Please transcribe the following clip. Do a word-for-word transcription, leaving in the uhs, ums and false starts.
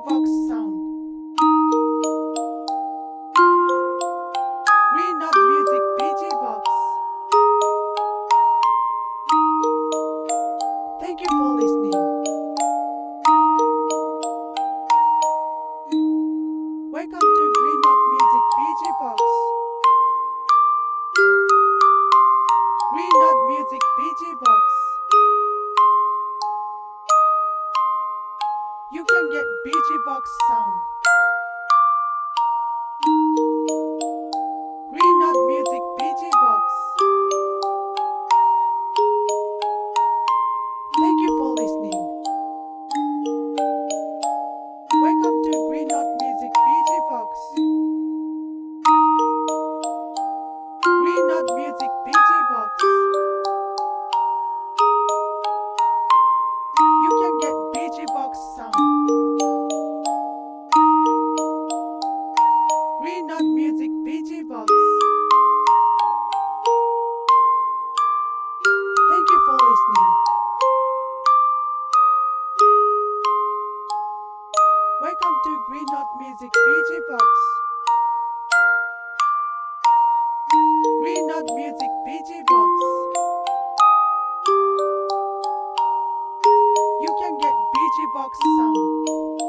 Box sound. Green Note Music B G Box. Thank you for listening. Welcome to Green Note Music B G Box. Green Note Music B G Box. You can get B G Box sound. Green Note Music B G Box. Thank you for listening. Welcome to Green Note Music B G Box. Green Note Music B G Box. You can get B G Box sound. Green Note Music B G Box. Thank you for listening. Welcome to Green Note Music B G Box. Green Note Music B G Box. You can get B G Box sound.